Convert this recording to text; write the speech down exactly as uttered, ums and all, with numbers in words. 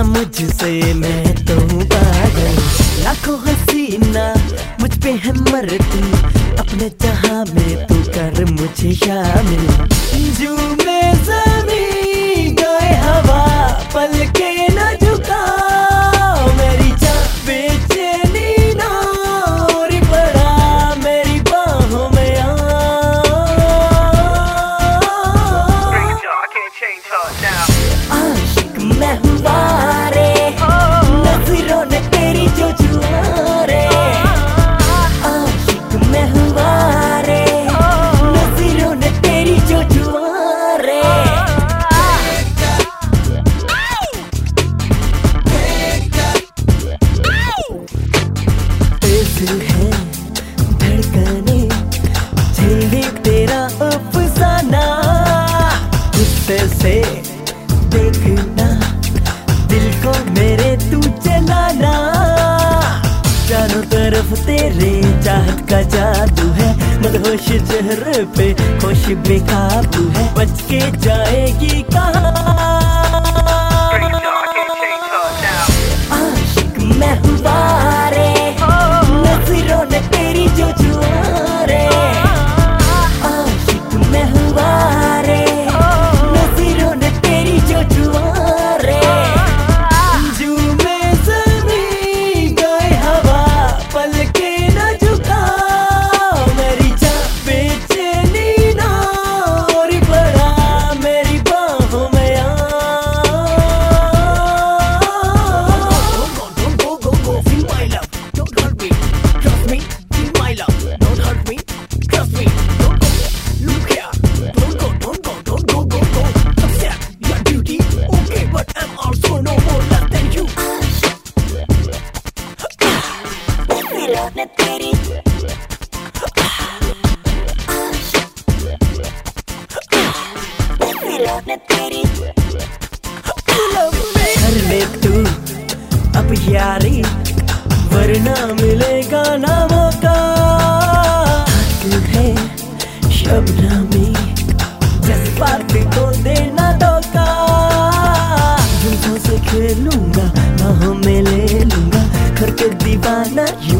ना मुझसे, मैं तो हूँ पागल। लाखों हसीना मुझ पे है मरती, अपने जहां में तू कर मुझे शामिल। झूमे ज़मीं गाए हवा, पलके न झुकाओ मेरी जान, बेचैनी ना और पड़ा मेरी बाहों में आ। आशिक मैं हुआ रे, नजरों ने तेरी जो जुआ रे। आशिक मैं हुआ रे, नजरों ने तेरी जो जुआ रे। दिल है धड़कने, झेले तेरा अफसाना, गुस्से से देखना दिल को मेरे तू चलाना। चारों तरफ तेरे चाहत का जादू है, मदहोश चेहरे पे खुश बेकाबू है, बच के जाएगी कहाँ। आशिक मैं हुआ रे, नजरों ने तेरी जो जुआ रे। आशिक मैं हुआ रे, नजरों ने तेरी जो जुआ रे। झूमे ज़मीं गाए हवा, पलके न झुकाओ मेरी जान, बेचैनी ना और पड़ा मेरी बाहों में आ। Don't go, go, go, feel my love, don't hurt me, trust me, feel my love, don't hurt me, trust me, don't go, look here, don't go, don't go, don't go, go, go, accept your duty, okay, but I'm also no more less than you. नजरों ने तेरी, नजरों ने तेरी, कर ले तू अब यारी, वरना मिलेगा ना मौका। तू है शबनमी, जज्बात को देना धोखा। जुल्फों से खेलूंगा, बाहों में ले लूंगा, करके दीवाना